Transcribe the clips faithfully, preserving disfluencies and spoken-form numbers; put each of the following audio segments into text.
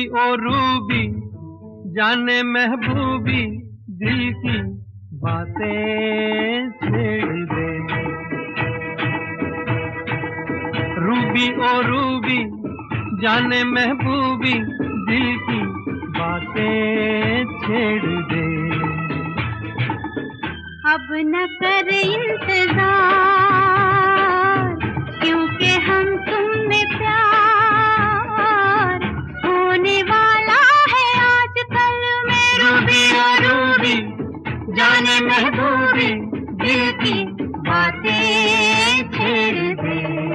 ओ Ruby जाने महबूबी दिल की बातें छेड़ दे। रूबी ओ रूबी जाने महबूबी दिल की बातें छेड़ दे। अब न कर इंतजार क्योंकि हम तुम में प्यार होने वाला है आजकल में। रूबी ओ रूबी जाने महबूबी दिल की बातें छेड़ दे।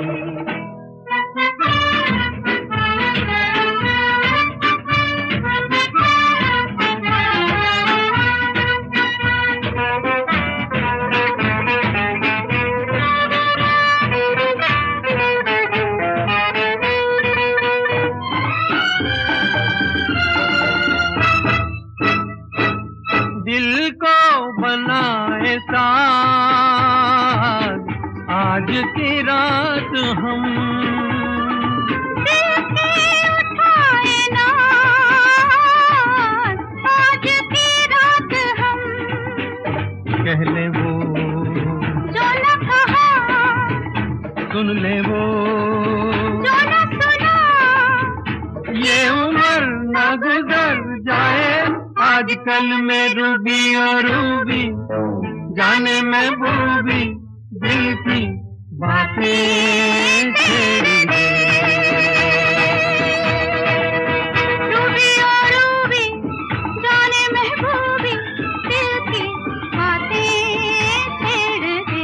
दिल को बनाए साथ आज की रात हम, दिल के उठाए नाज आज की रात हम। कह ले वो जो न कहा, सुन ले वो जो न सुना, ये उम्र न गुजर जाए आजकल में। रूबी और रूबी जाने महबूबी दिल की बातें छेड़ दे। रूबी और रूबी जाने महबूबी दिल की बातें छेड़ दे।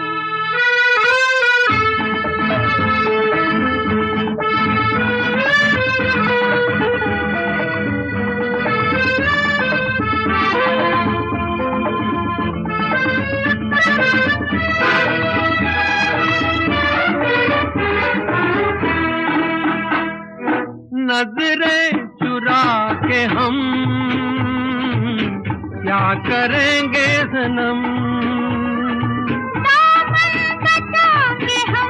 नजरें चुरा के हम क्या करेंगे सनम, दामन बचा के हम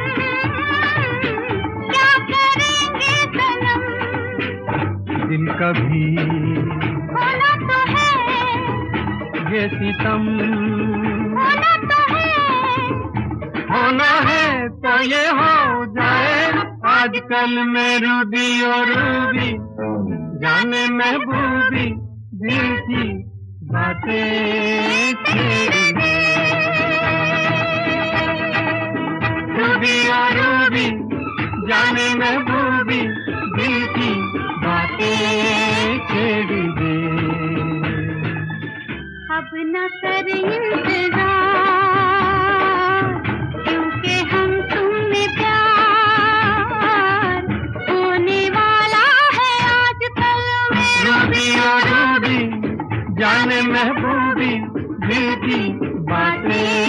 क्या करेंगे सनम। दिल कभी होना तो है, ये सितम होना तो है, होना है तो ये हो जाए आजकल में। रूबी और रूबी जाने महबूबी दिल की बातें छेड़ दे। रूबी और रूबी जाने महबूबी दिल की बातें छेड़ दे। अब न कर इंतजार क्योंकि हम तुम में प्यार होने वाला है आजकल में। रूबी और रूबी जाने महबूबी दिल की बातें